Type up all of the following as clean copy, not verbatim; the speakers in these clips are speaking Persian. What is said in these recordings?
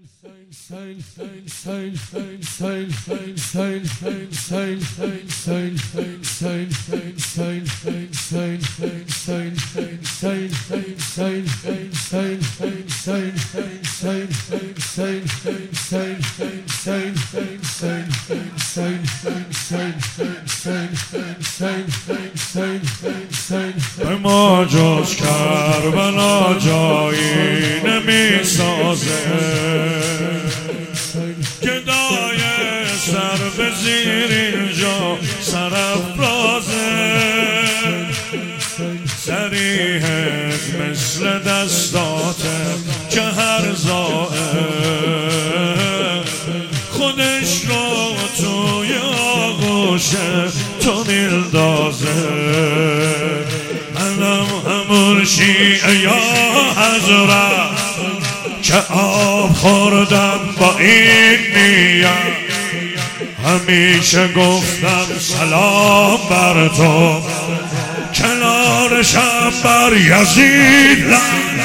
به ما جز کربلا جایی نمی سازه، گدای سر به زیر اینجا سرافرازه، سریحت مثل دستاته که هر زائه خودش رو توی آغوش تو میندازه. منم همون شیعه یا حضرت که آب خوردم با این نیت، همیشه گفتم سلام بر تو، کنارشم بر یزید،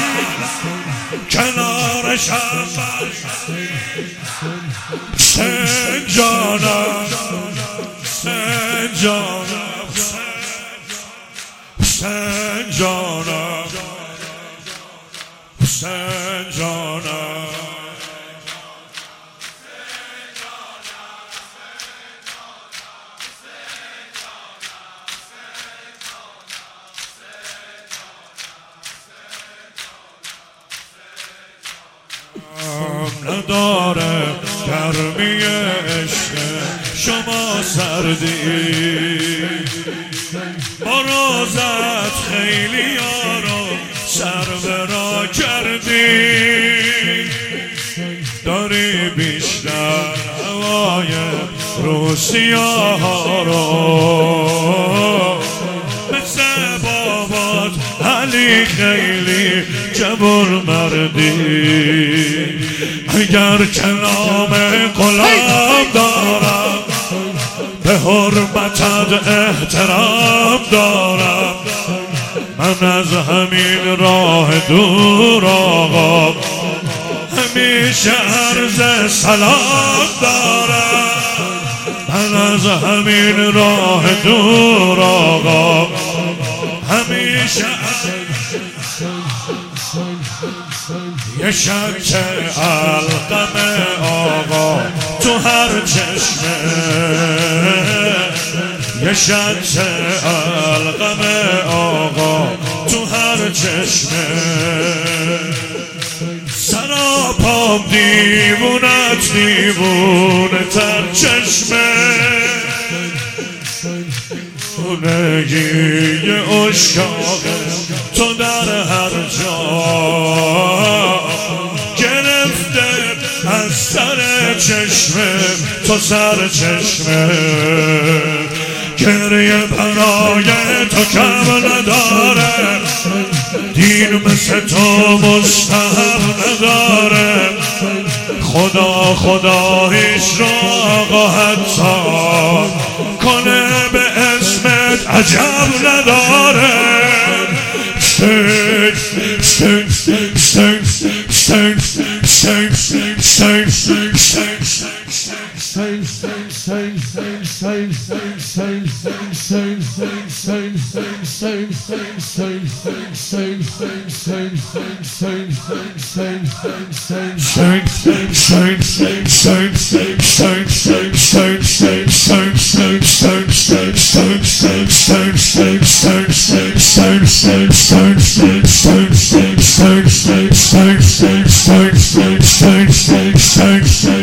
کنارشم بر حسین جانم، حسین جانم، حسین جانم، حسین جانم. نداره گرمی عشق شما سردی، با روزت خیلی یارو سر برا کردی، داری بیشتر هوای روسیه ها رو، مثل بابات علی خیلی جبر مردی. اگر کلام غلام دارم به حرمتت احترام دارم، من از همین راه دور آقا همیشه عرض سلام دارم، من از همین راه دور آقا همیشه یه شک علقم آقا تو هر چشمه، یه شک علقم آقا تو هر چشمه، سراپام دیوونت دیوونه تر چشمه، خونگی اشکاق تو در هر جا گرفته، از سر چشمه تو سر چشمه، گریه برای تو کم نداره، دین مثل تو مستحب نداره، خدا خدایش رو آقا حتی کنه به اسمت عجب نداره. Stone